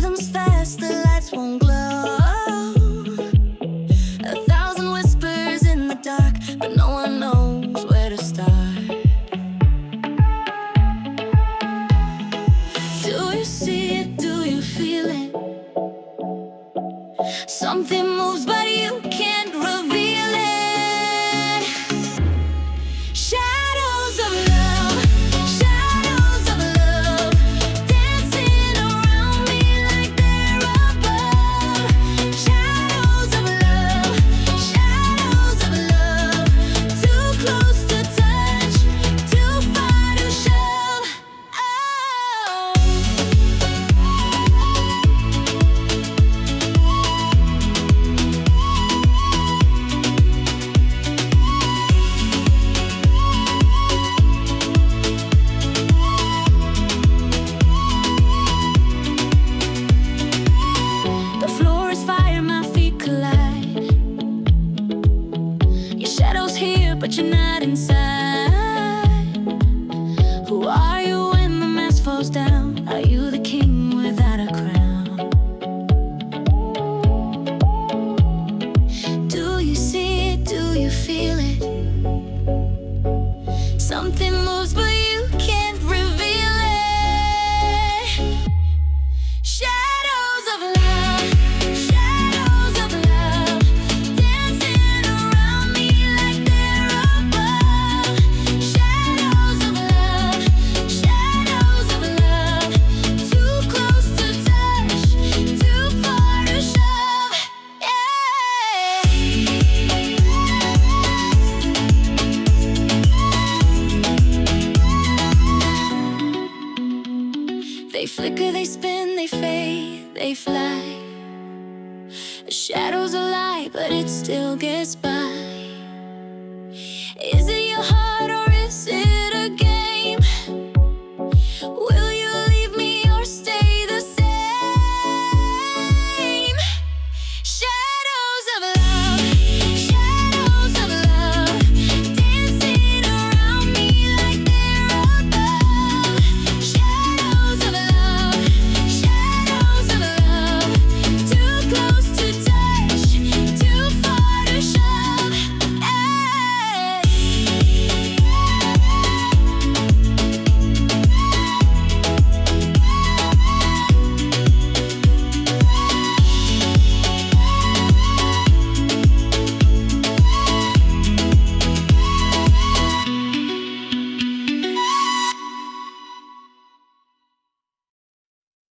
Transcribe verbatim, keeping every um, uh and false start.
rhythm's fast, the lights won't glow. A thousand whispers in the dark, but no one knows where to start. Do you see it? Do you feel it? Something moves but you can't reveal it. Shadows of love, shadows of love, dancing around me like they're above. Shadows of love, shadows of love, too close to touch, too far to shove. Oh. The floor is fire, my feet collide. Your shadow's here, but you're not inside. Who are you when the mask falls down? Are you the king without a crown? Do you see it? Do you feel it? Something moves, but you can't reveal it. Shadows of love, shadows of love, dancing around me like they're above. Shadows of love, shadows of love, too close to touch, too far to shove. Yeah. They flicker, they spin, they fade, they fly. The shadows are light, but it still gets by.